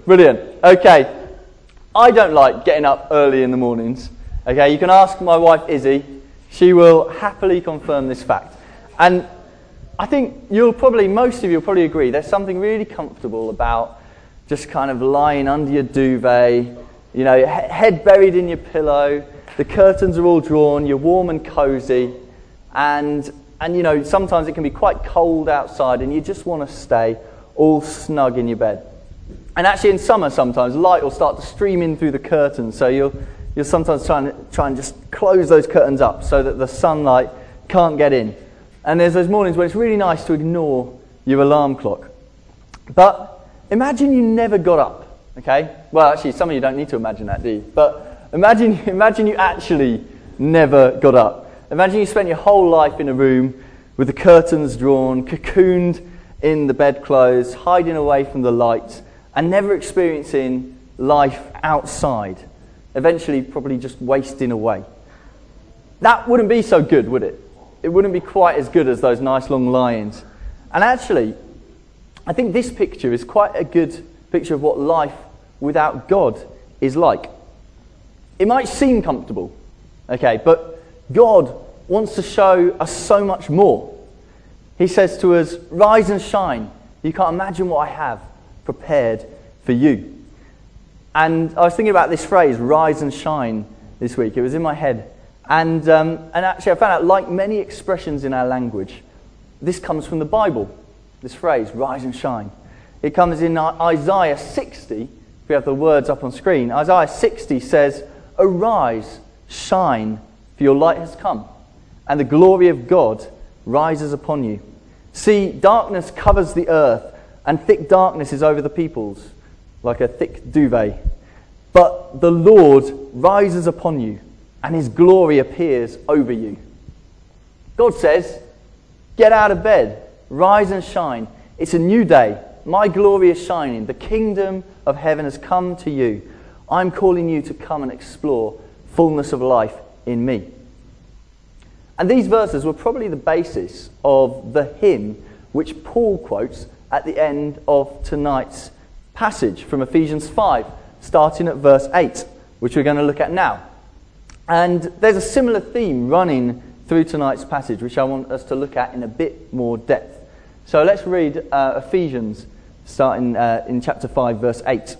Brilliant. Okay. I don't like getting up early in the mornings. Okay, you can ask my wife Izzy. She will happily confirm this fact. And I think most of you will probably agree, there's something really comfortable about just kind of lying under your duvet, you know, head buried in your pillow, the curtains are all drawn, you're warm and cozy, and you know, sometimes it can be quite cold outside and you just want to stay all snug in your bed. And actually in summer sometimes light will start to stream in through the curtains, so you'll sometimes try and just close those curtains up so that the sunlight can't get in. And there's those mornings when it's really nice to ignore your alarm clock. But imagine you never got up, okay? Well, actually, some of you don't need to imagine that, do you? But imagine you actually never got up. Imagine you spent your whole life in a room with the curtains drawn, cocooned in the bedclothes, hiding away from the light, and never experiencing life outside. Eventually, probably just wasting away. That wouldn't be so good, would it? It wouldn't be quite as good as those nice long lie-ins. And actually, I think this picture is quite a good picture of what life without God is like. It might seem comfortable, okay, but God wants to show us so much more. He says to us, rise and shine. You can't imagine what I have prepared for you. And I was thinking about this phrase, rise and shine, this week. It was in my head. And actually I found out, like many expressions in our language, this comes from the Bible, this phrase, rise and shine. It comes in Isaiah 60, if we have the words up on screen. Isaiah 60 says, arise, shine, for your light has come, and the glory of God rises upon you. See, darkness covers the earth, and thick darkness is over the peoples, like a thick duvet. But the Lord rises upon you, and his glory appears over you. God says, get out of bed, rise and shine. It's a new day. My glory is shining. The kingdom of heaven has come to you. I'm calling you to come and explore fullness of life in me. And these verses were probably the basis of the hymn which Paul quotes at the end of tonight's passage from Ephesians 5, starting at verse 8, which we're going to look at now. And there's a similar theme running through tonight's passage, which I want us to look at in a bit more depth. So let's read Ephesians, starting in chapter 5, verse 8.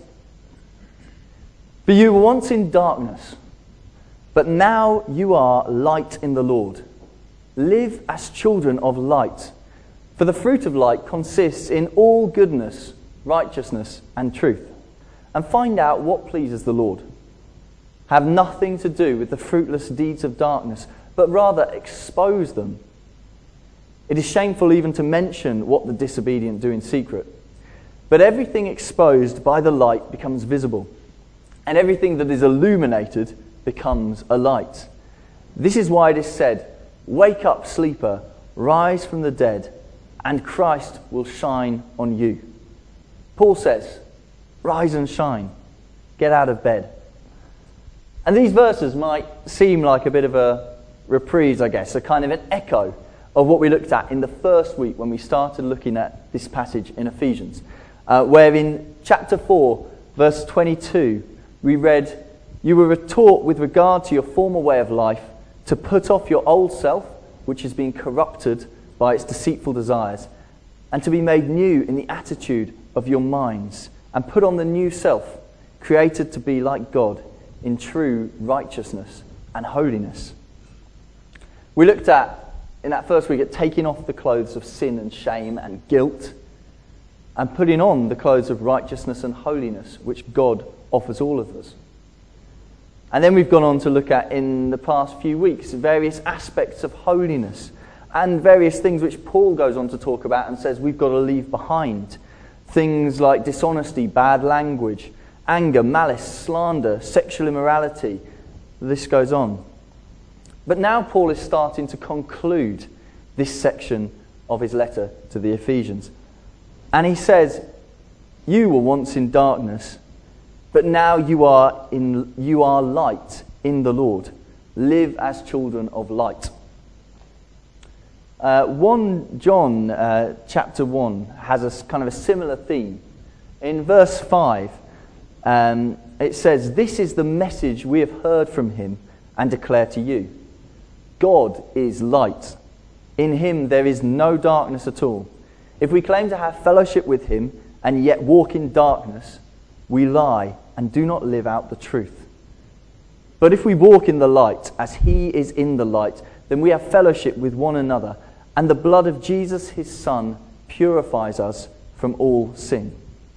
For you were once in darkness, but now you are light in the Lord. Live as children of light, for the fruit of light consists in all goodness, righteousness, and truth. And find out what pleases the Lord. Have nothing to do with the fruitless deeds of darkness, but rather expose them. It is shameful even to mention what the disobedient do in secret. But everything exposed by the light becomes visible, and everything that is illuminated becomes a light. This is why it is said, wake up, sleeper, rise from the dead, and Christ will shine on you. Paul says, rise and shine. Get out of bed. And these verses might seem like a bit of a reprise, I guess, a kind of an echo of what we looked at in the first week when we started looking at this passage in Ephesians, where in chapter 4, verse 22, we read, you were taught with regard to your former way of life to put off your old self, which has been corrupted by its deceitful desires, and to be made new in the attitude of your minds, and put on the new self, created to be like God in true righteousness and holiness. We looked at, in that first week, at taking off the clothes of sin and shame and guilt, and putting on the clothes of righteousness and holiness, which God offers all of us. And then we've gone on to look at, in the past few weeks, various aspects of holiness, and various things which Paul goes on to talk about and says we've got to leave behind. Things like dishonesty, bad language, anger, malice, slander, sexual immorality. The list goes on. But now Paul is starting to conclude this section of his letter to the Ephesians. And he says, you were once in darkness, but now you are light in the Lord. Live as children of light. 1 John chapter 1 has a kind of a similar theme. In verse 5, it says, "This is the message we have heard from him and declare to you. God is light. In him there is no darkness at all. If we claim to have fellowship with him and yet walk in darkness, we lie and do not live out the truth. But if we walk in the light as he is in the light, then we have fellowship with one another, and the blood of Jesus his Son purifies us from all sin."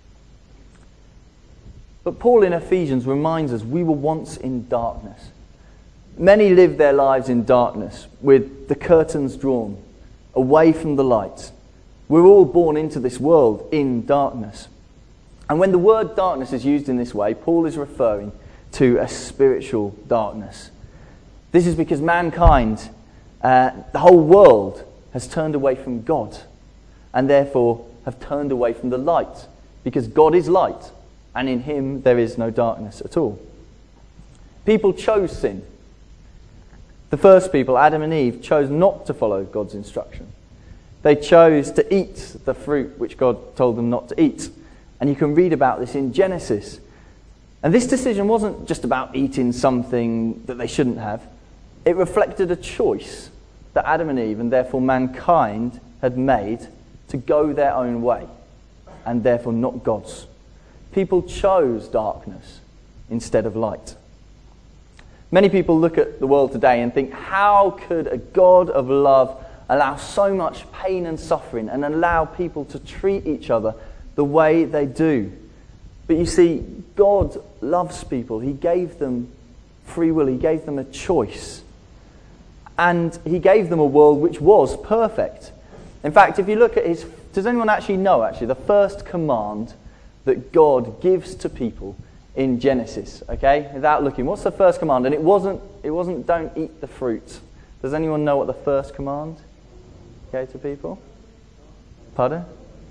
But Paul in Ephesians reminds us we were once in darkness. Many live their lives in darkness, with the curtains drawn, away from the light. We're all born into this world in darkness. And when the word darkness is used in this way, Paul is referring to a spiritual darkness. This is because mankind, the whole world, has turned away from God, and therefore have turned away from the light, because God is light, and in him there is no darkness at all. People chose sin. The first people, Adam and Eve, chose not to follow God's instruction. They chose to eat the fruit which God told them not to eat. And you can read about this in Genesis. And this decision wasn't just about eating something that they shouldn't have. It reflected a choice that Adam and Eve, and therefore mankind, had made to go their own way, and therefore not God's. People chose darkness instead of light. Many people look at the world today and think, how could a God of love allow so much pain and suffering and allow people to treat each other the way they do? But you see, God loves people. He gave them free will. He gave them a choice. And he gave them a world which was perfect. In fact, if you look at his... Does anyone actually know, the first command that God gives to people in Genesis, okay? Without looking, what's the first command? And it wasn't don't eat the fruit. Does anyone know what the first command, okay, to people? Pardon?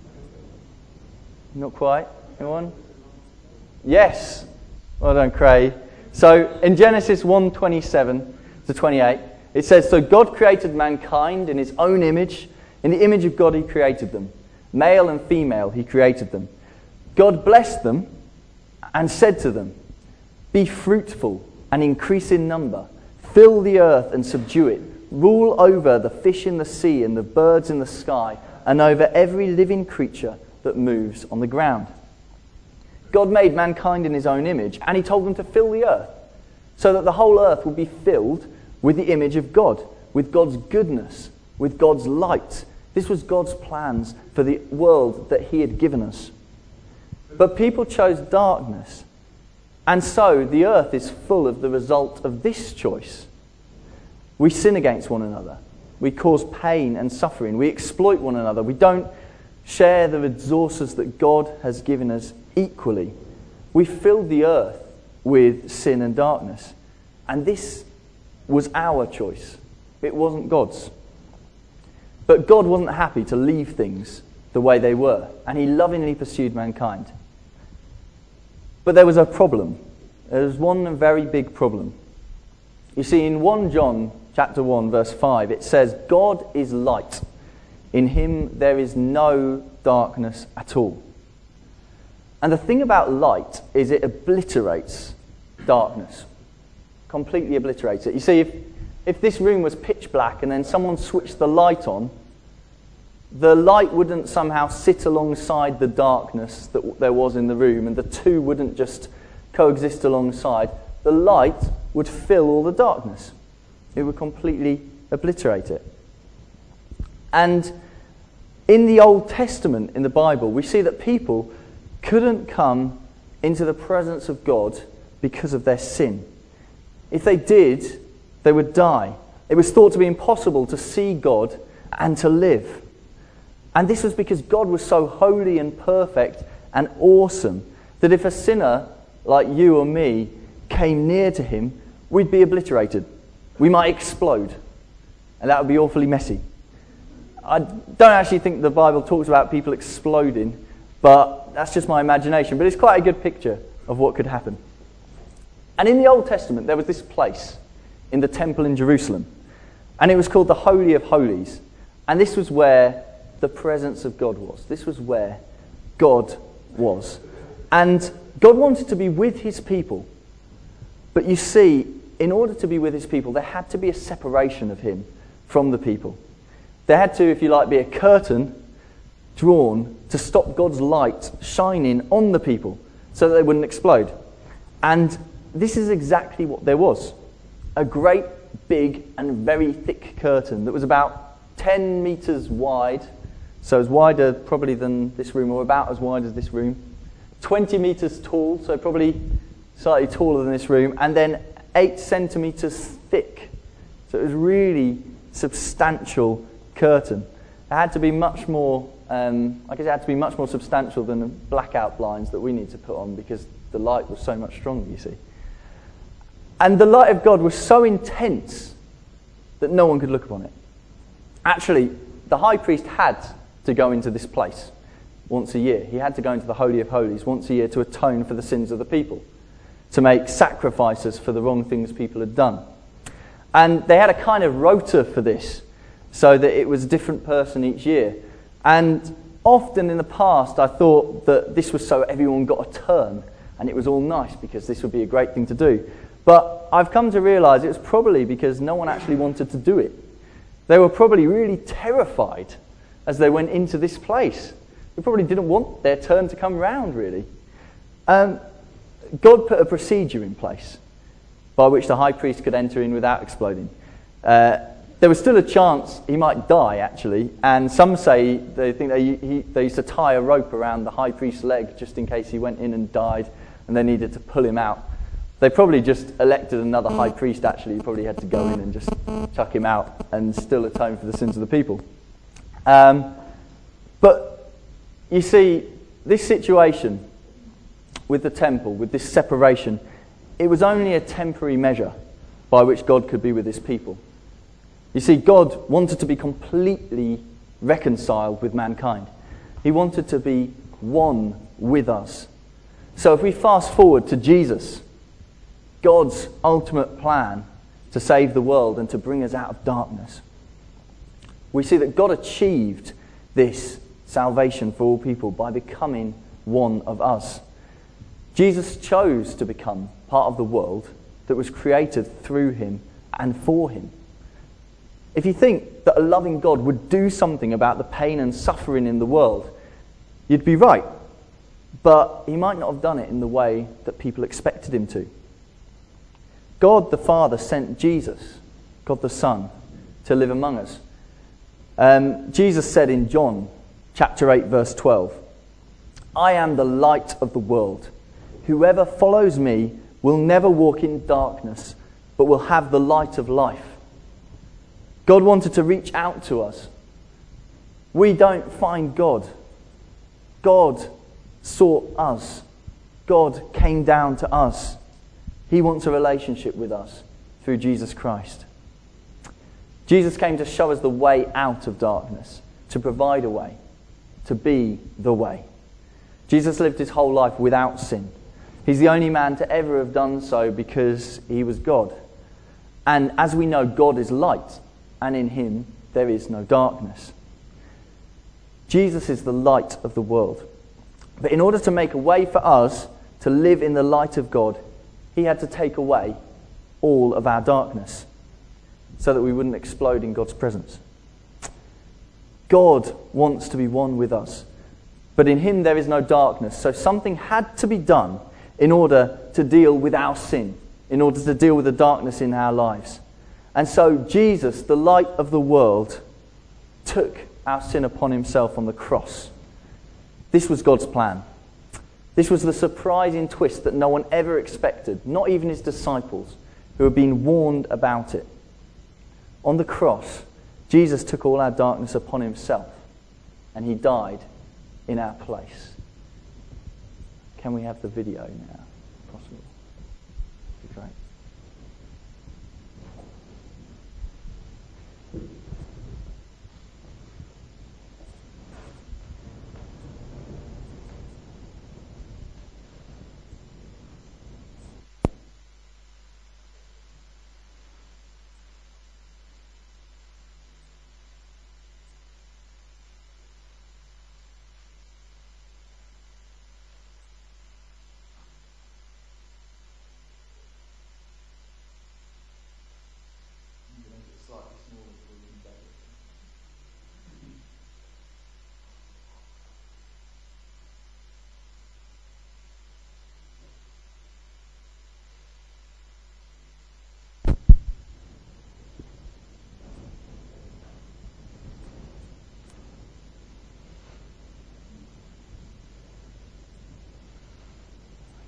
Not quite. Anyone? Yes. Well done, Craig. So in Genesis 1:27 to 28, it says, "So God created mankind in his own image. In the image of God he created them. Male and female he created them. God blessed them and said to them, 'Be fruitful and increase in number. Fill the earth and subdue it. Rule over the fish in the sea and the birds in the sky, and over every living creature that moves on the ground.'" God made mankind in his own image, and he told them to fill the earth, so that the whole earth would be filled with the image of God, with God's goodness, with God's light. This was God's plans for the world that he had given us. But people chose darkness, and so the earth is full of the result of this choice. We sin against one another. We cause pain and suffering. We exploit one another. We don't share the resources that God has given us equally. We filled the earth with sin and darkness. And this was our choice. It wasn't God's. But God wasn't happy to leave things the way they were, and he lovingly pursued mankind. But there was a problem. There was one very big problem. You see, in 1 John chapter 1, verse 5, it says, "God is light. In him there is no darkness at all." And the thing about light is it obliterates darkness. Completely obliterates it. You see, if this room was pitch black and then someone switched the light on, the light wouldn't somehow sit alongside the darkness that there was in the room, and the two wouldn't just coexist alongside. The light would fill all the darkness. It would completely obliterate it. And in the Old Testament, in the Bible, we see that people couldn't come into the presence of God because of their sin. If they did, they would die. It was thought to be impossible to see God and to live. And this was because God was so holy and perfect and awesome that if a sinner like you or me came near to him, we'd be obliterated. We might explode. And that would be awfully messy. I don't actually think the Bible talks about people exploding, but that's just my imagination. But it's quite a good picture of what could happen. And in the Old Testament, there was this place in the temple in Jerusalem. And it was called the Holy of Holies. And this was where the presence of God was. This was where God was. And God wanted to be with his people. But you see, in order to be with his people, there had to be a separation of him from the people. There had to, if you like, be a curtain drawn to stop God's light shining on the people so that they wouldn't explode. And this is exactly what there was. A great, big, and very thick curtain that was about 10 meters wide, so as wider probably than this room, or about as wide as this room. 20 meters tall, so probably slightly taller than this room, and then 8 centimeters thick. So it was really substantial curtain. It had to be much more, I guess it had to be much more substantial than the blackout blinds that we need to put on, because the light was so much stronger, you see. And the light of God was so intense that no one could look upon it. Actually, the high priest had to go into this place once a year. He had to go into the Holy of Holies once a year to atone for the sins of the people, to make sacrifices for the wrong things people had done. And they had a kind of rota for this, so that it was a different person each year. And often in the past, I thought that this was so everyone got a turn, and it was all nice because this would be a great thing to do. But I've come to realise it was probably because no one actually wanted to do it. They were probably really terrified as they went into this place. They probably didn't want their turn to come round, really. God put a procedure in place by which the high priest could enter in without exploding. There was still a chance he might die, actually, and some say they think they used to tie a rope around the high priest's leg just in case he went in and died and they needed to pull him out. They probably just elected another high priest, actually. He probably had to go in and just chuck him out and still atone for the sins of the people. But you see, this situation with the temple, with this separation, it was only a temporary measure by which God could be with his people. You see, God wanted to be completely reconciled with mankind. He wanted to be one with us. So if we fast forward to Jesus, God's ultimate plan to save the world and to bring us out of darkness, we see that God achieved this salvation for all people by becoming one of us. Jesus chose to become part of the world that was created through him and for him. If you think that a loving God would do something about the pain and suffering in the world, you'd be right. But he might not have done it in the way that people expected him to. God the Father sent Jesus, God the Son, to live among us. Jesus said in John chapter 8, verse 12, "I am the light of the world. Whoever follows me will never walk in darkness, but will have the light of life." God wanted to reach out to us. We don't find God. God sought us. God came down to us. He wants a relationship with us through Jesus Christ. Jesus came to show us the way out of darkness, to provide a way, to be the way. Jesus lived his whole life without sin. He's the only man to ever have done so because he was God. And as we know, God is light, and in him there is no darkness. Jesus is the light of the world. But in order to make a way for us to live in the light of God, he had to take away all of our darkness so that we wouldn't explode in God's presence. God wants to be one with us, but in him there is no darkness. So something had to be done in order to deal with our sin, in order to deal with the darkness in our lives. And so Jesus, the light of the world, took our sin upon himself on the cross. This was God's plan. This was the surprising twist that no one ever expected, not even his disciples, who had been warned about it. On the cross, Jesus took all our darkness upon himself, and he died in our place. Can we have the video now, if possible? That'd be great.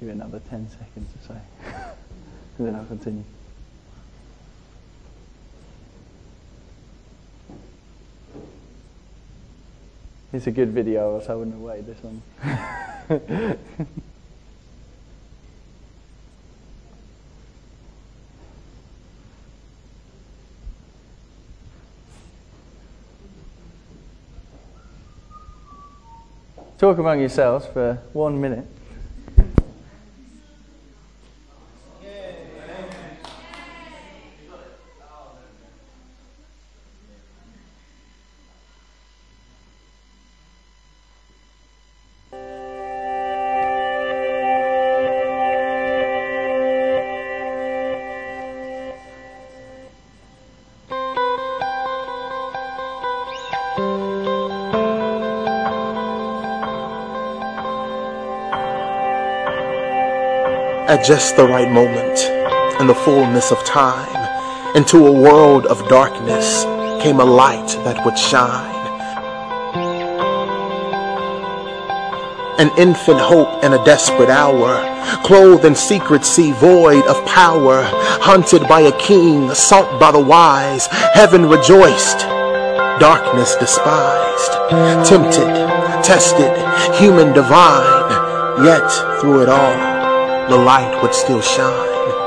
Give it another 10 seconds or so. And then I'll continue. It's a good video, else I wouldn't have waited this long. Talk among yourselves for 1 minute. At just the right moment, in the fullness of time, into a world of darkness came a light that would shine. An infant hope in a desperate hour, clothed in secrecy, void of power, hunted by a king, sought by the wise. Heaven rejoiced, darkness despised, tempted, tested, human divine, yet through it all, the light would still shine.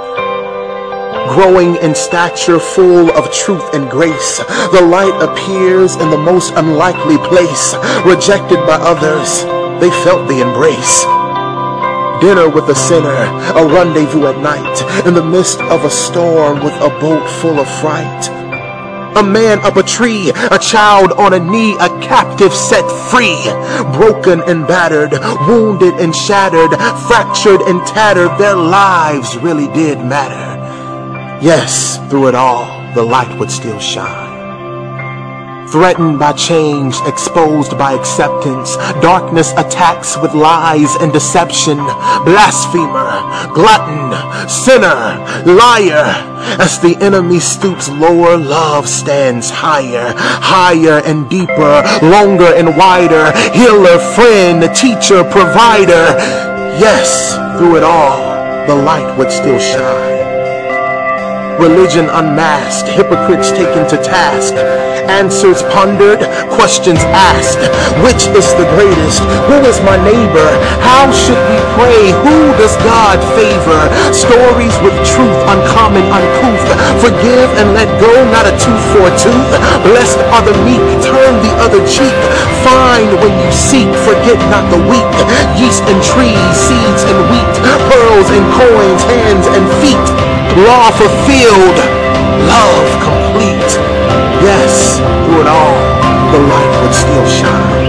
Growing in stature, full of truth and grace, the light appears in the most unlikely place. Rejected by others, they felt the embrace. Dinner with a sinner, a rendezvous at night, in the midst of a storm with a boat full of fright. A man up a tree, a child on a knee, a captive set free. Broken and battered, wounded and shattered, fractured and tattered, their lives really did matter. Yes, through it all, the light would still shine. Threatened by change, exposed by acceptance, darkness attacks with lies and deception. Blasphemer, glutton, sinner, liar. As the enemy stoops lower, love stands higher, higher and deeper, longer and wider. Healer, friend, teacher, provider. Yes, through it all, the light would still shine. Religion unmasked, hypocrites taken to task, answers pondered, questions asked. Which is the greatest? Who is my neighbor? How should we pray? Who does God favor? Stories with truth, uncommon, uncouth. Forgive and let go, not a tooth for a tooth. Blessed are the meek, turn the other cheek. Find when you seek, forget not the weak. Yeast and trees, seeds and wheat, pearls and coins, hands and feet. Law fulfilled, love complete. Yes, through it all, the light would still shine.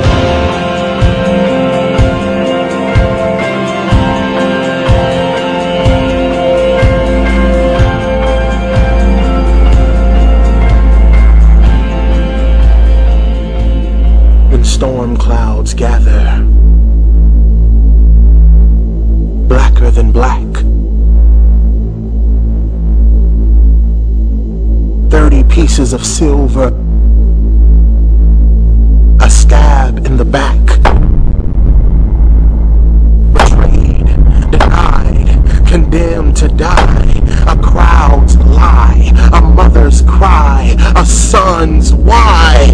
When storm clouds gather, blacker than black, 30 pieces of silver, a stab in the back. Betrayed, denied, condemned to die. A crowd's lie, a mother's cry, a son's why.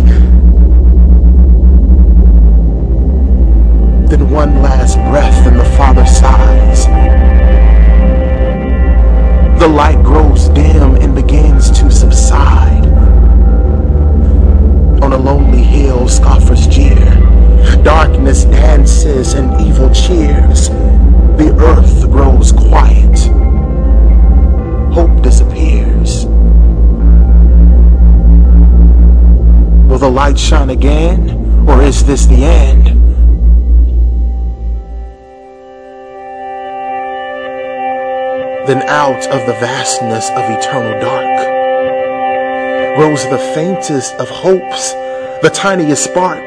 Then one last breath and the father sighs. The light grows dim and begins to subside. On a lonely hill, scoffers jeer. Darkness dances and evil cheers. The earth grows quiet. Hope disappears. Will the light shine again, or is this the end? Then out of the vastness of eternal dark rose the faintest of hopes, the tiniest spark.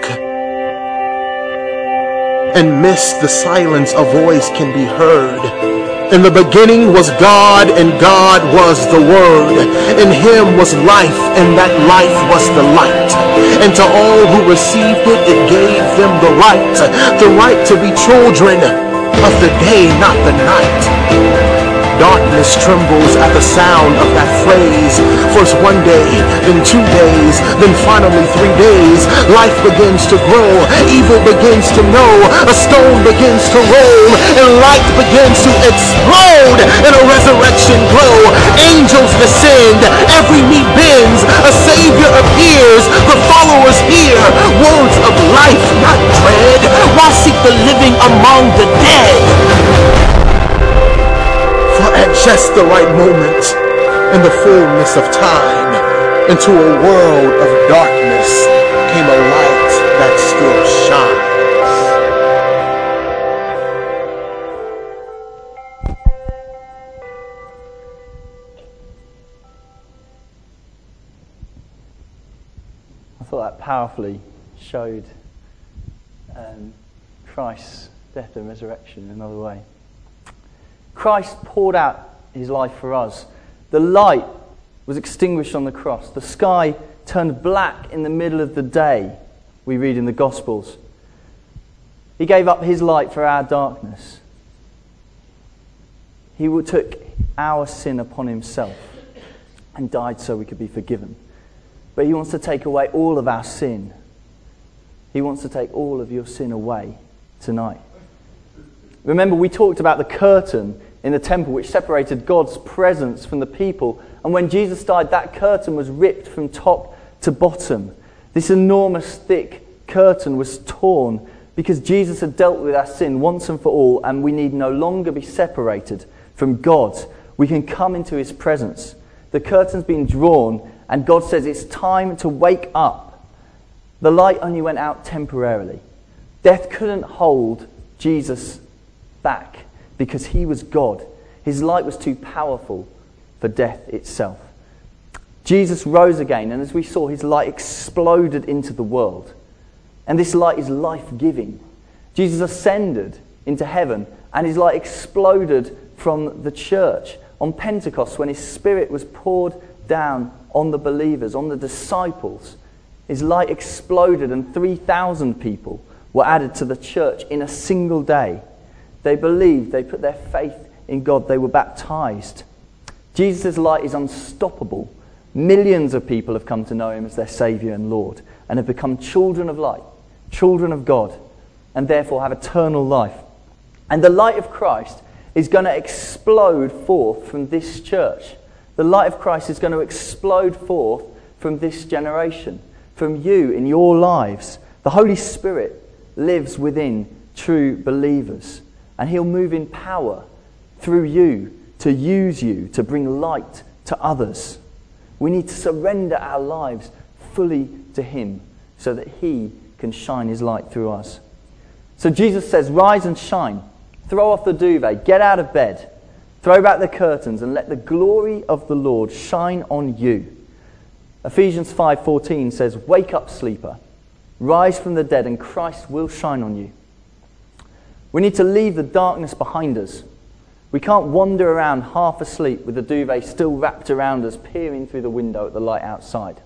And midst the silence a voice can be heard. In the beginning was God, and God was the Word. In Him was life, and that life was the light. And to all who received it, it gave them the right to be children of the day, not the night. Darkness trembles at the sound of that phrase. First 1 day, then 2 days, then finally 3 days. Life begins to grow, evil begins to know, a stone begins to roll, and light begins to explode in a resurrection glow. Angels descend, every knee bends, a Savior appears, the followers hear words of life, not dread. Why seek the living among the dead? For at just the right moment, in the fullness of time, into a world of darkness came a light that still shines. I thought that powerfully showed Christ's death and resurrection in another way. Christ poured out his life for us. The light was extinguished on the cross. The sky turned black in the middle of the day, we read in the Gospels. He gave up his light for our darkness. He took our sin upon himself and died so we could be forgiven. But he wants to take away all of our sin. He wants to take all of your sin away tonight. Remember, we talked about the curtain in the temple which separated God's presence from the people. And when Jesus died, that curtain was ripped from top to bottom. This enormous thick curtain was torn because Jesus had dealt with our sin once and for all, and we need no longer be separated from God. We can come into his presence. The curtain's been drawn, and God says it's time to wake up. The light only went out temporarily. Death couldn't hold Jesus back because he was God. His light was too powerful for death itself. Jesus rose again, and as we saw, his light exploded into the world. And this light is life-giving. Jesus ascended into heaven, and his light exploded from the church. On Pentecost, when his Spirit was poured down on the believers, on the disciples, his light exploded, and 3,000 people were added to the church in a single day. They believed, they put their faith in God, they were baptized. Jesus' light is unstoppable. Millions of people have come to know him as their Saviour and Lord and have become children of light, children of God, and therefore have eternal life. And the light of Christ is going to explode forth from this church. The light of Christ is going to explode forth from this generation, from you in your lives. The Holy Spirit lives within true believers. And he'll move in power through you, to use you, to bring light to others. We need to surrender our lives fully to him so that he can shine his light through us. So Jesus says, rise and shine. Throw off the duvet, get out of bed, throw back the curtains, and let the glory of the Lord shine on you. Ephesians 5:14 says, wake up, sleeper. Rise from the dead, and Christ will shine on you. We need to leave the darkness behind us. We can't wander around half asleep with the duvet still wrapped around us, peering through the window at the light outside.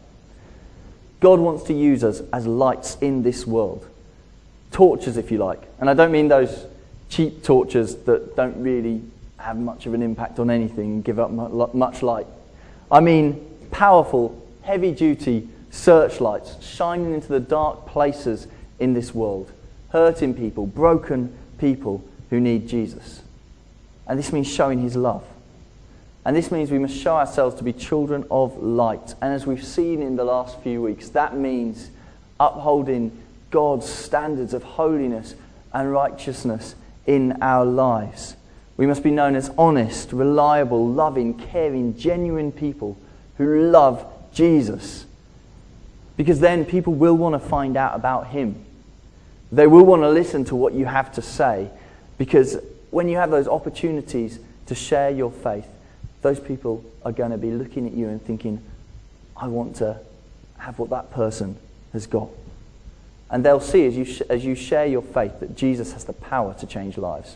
God wants to use us as lights in this world. Torches, if you like. And I don't mean those cheap torches that don't really have much of an impact on anything and give up much light. I mean powerful, heavy-duty searchlights shining into the dark places in this world, hurting people, broken people who need Jesus. And this means showing his love. And this means we must show ourselves to be children of light. And as we've seen in the last few weeks, that means upholding God's standards of holiness and righteousness in our lives. We must be known as honest, reliable, loving, caring, genuine people who love Jesus. Because then people will want to find out about him. They will want to listen to what you have to say, because when you have those opportunities to share your faith, those people are going to be looking at you and thinking, I want to have what that person has got. And they'll see as you share your faith that Jesus has the power to change lives.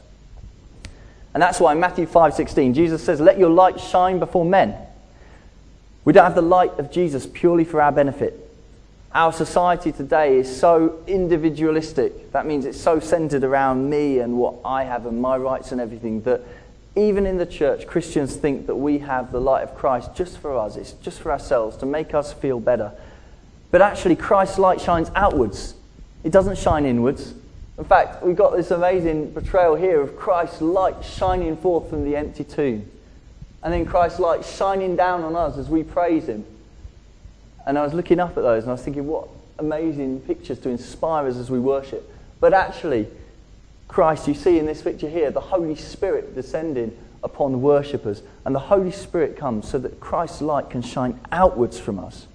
And that's why in Matthew 5:16, Jesus says, let your light shine before men. We don't have the light of Jesus purely for our benefit. Our society today is so individualistic. That means it's so centered around me and what I have and my rights and everything, that even in the church, Christians think that we have the light of Christ just for us. It's just for ourselves, to make us feel better. But actually, Christ's light shines outwards. It doesn't shine inwards. In fact, we've got this amazing portrayal here of Christ's light shining forth from the empty tomb. And then Christ's light shining down on us as we praise him. And I was looking up at those and I was thinking, what amazing pictures to inspire us as we worship. But actually, Christ, you see in this picture here, the Holy Spirit descending upon worshippers. And the Holy Spirit comes so that Christ's light can shine outwards from us,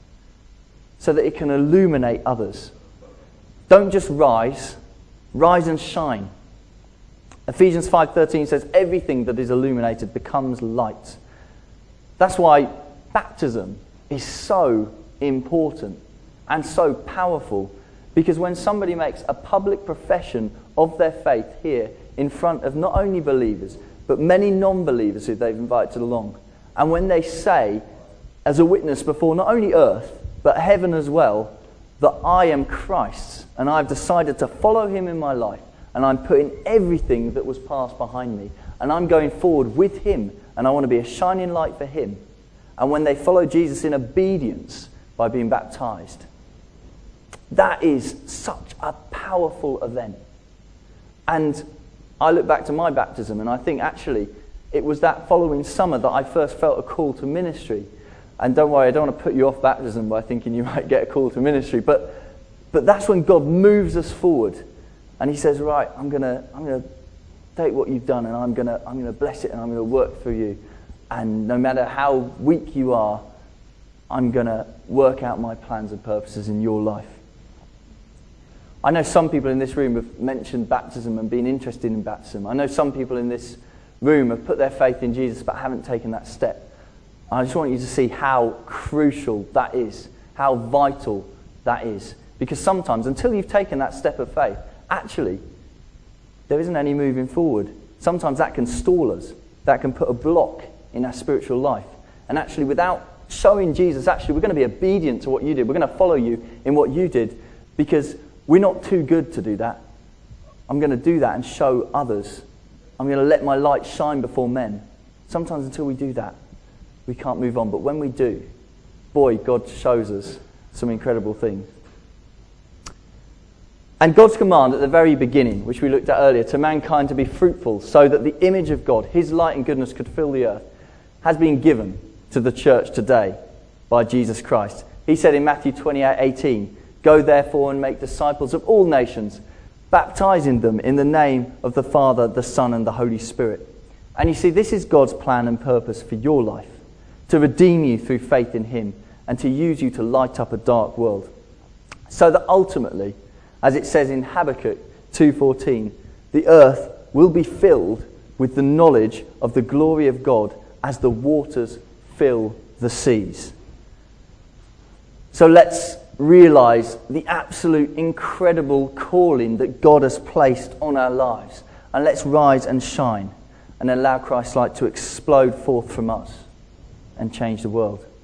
so that it can illuminate others. Don't just rise and shine. Ephesians 5:13 says, everything that is illuminated becomes light. That's why baptism is so important and so powerful, because when somebody makes a public profession of their faith here in front of not only believers, but many non-believers who they've invited along, and when they say, as a witness before not only earth, but heaven as well, that I am Christ's, and I've decided to follow him in my life, and I'm putting everything that was past behind me, and I'm going forward with him, and I want to be a shining light for him. And when they follow Jesus in obedience by being baptized, that is such a powerful event. And I look back to my baptism, and I think actually it was that following summer that I first felt a call to ministry. And don't worry, I don't want to put you off baptism by thinking you might get a call to ministry, but that's when God moves us forward, and he says, right, I'm gonna take what you've done, and I'm gonna bless it, and I'm gonna work through you. And no matter how weak you are, I'm gonna work out my plans and purposes in your life. I know some people in this room have mentioned baptism and been interested in baptism. I know some people in this room have put their faith in Jesus but haven't taken that step. I just want you to see how crucial that is, how vital that is. Because sometimes, until you've taken that step of faith, actually, there isn't any moving forward. Sometimes that can stall us. That can put a block in our spiritual life. And actually, without showing Jesus, actually, we're going to be obedient to what you did. We're going to follow you in what you did, because we're not too good to do that. I'm going to do that and show others. I'm going to let my light shine before men. Sometimes until we do that, we can't move on. But when we do, boy, God shows us some incredible things. And God's command at the very beginning, which we looked at earlier, to mankind to be fruitful so that the image of God, his light and goodness, could fill the earth, has been given to the church today by Jesus Christ. He said in Matthew 28:18, "Go therefore and make disciples of all nations, baptizing them in the name of the Father, the Son, and the Holy Spirit." And you see, this is God's plan and purpose for your life, to redeem you through faith in him and to use you to light up a dark world. So that ultimately, as it says in Habakkuk 2:14, the earth will be filled with the knowledge of the glory of God as the waters fill the seas. So let's realize the absolute incredible calling that God has placed on our lives. And let's rise and shine and allow Christ's light to explode forth from us and change the world.